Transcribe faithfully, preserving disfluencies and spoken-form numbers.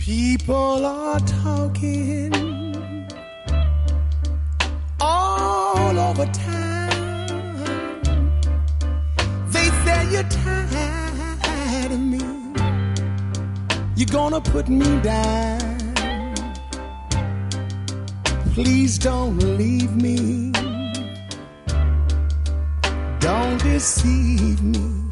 People are talking all over town. They say you're tired of me. You're gonna put me down. Please don't leave me. Don't deceive me.